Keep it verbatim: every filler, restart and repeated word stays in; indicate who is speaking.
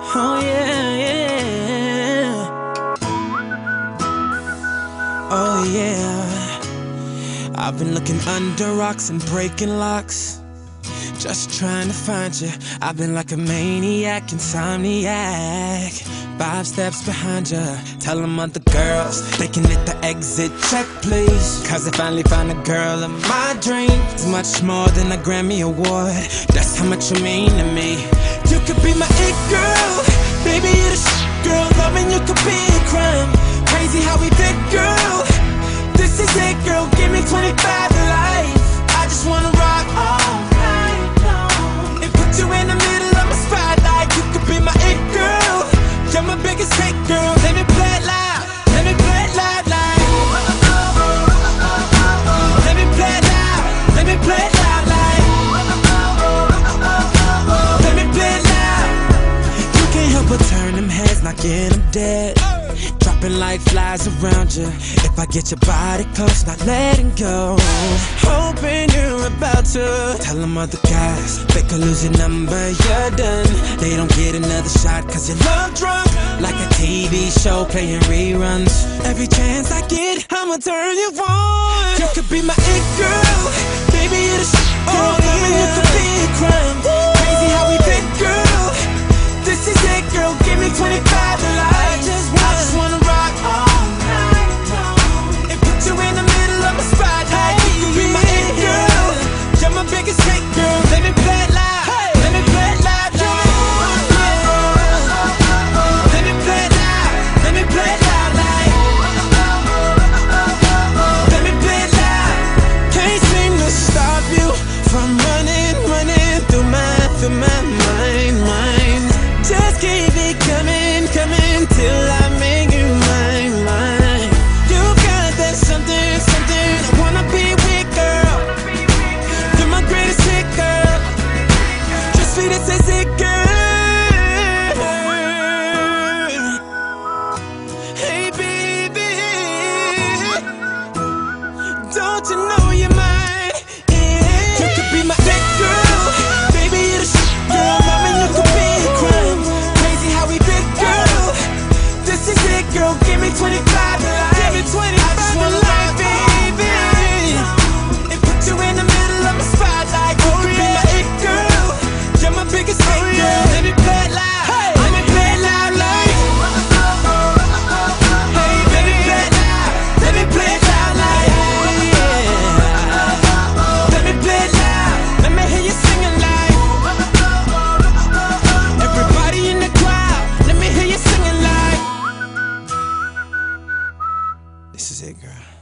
Speaker 1: Oh yeah, yeah. Oh yeah. I've been looking under rocks and breaking locks, just trying to find you. I've been like a maniac, insomniac, five steps behind you. Tell them other girls they can hit the exit check, please. Cause I finally found a girl of my dreams. It's much more than a Grammy award, that's how much you mean to me. You could be my it girl, baby, you're the shit girl. Loving you could be a crime. Crazy how we fit, girl. This is it, girl, give me twenty-five to life. I just wanna rock all night long and put you in the middle of my spotlight. You could be my it girl, you're my biggest hit, girl. Let me play it loud, let me play it loud, like. Let me play it loud, let me play it loud, like. Let me play it loud. You can't help but turn them heads, knocking them dead, dropping like flies around you. If I get your body close, not letting go, hoping you're about to tell them other guys they could lose your number, you're done. They don't get another shot cause you're love drunk, like a T V show playing reruns. Every chance I get, I'ma turn you on. You could be my it girl, baby, you're the shit girl. Loving you could be a crime. Crazy how we fit, girl. This is it, girl, give me twenty-five to life. I just wanna, I just wanna rock all night long and put you in the middle of my spotlight. You could be my it girl, you're my biggest hit, girl. Let me play it loud, let me play it loud, like. Let me play it loud, let me play it loud, like. Let me play it loud. Can't seem to stop you from running, running through my, through my mind, mind. Just keep it coming, coming till I make you mine, mine. You got that something, something I wanna be with, girl. You're my greatest hit, girl. Just sweet as is it, girl. Hey baby, don't you know you're mine? Yeah. You could be my it girl, baby, you're the shit, girl. Loving you could be a crime. Crazy how we fit, girl. This is it, girl, give me twenty-five to life. Give me twenty-five to life, baby, and put you in the middle of my spotlight. You could be my it girl, you're my biggest hit, girl. Let me play it loud, let me play it loud, like. Hey baby, play it loud, let me play it loud, like. Let me play it loud, let me hear you singing, like. Everybody in the crowd, let me hear you singing, like. This is it, girl.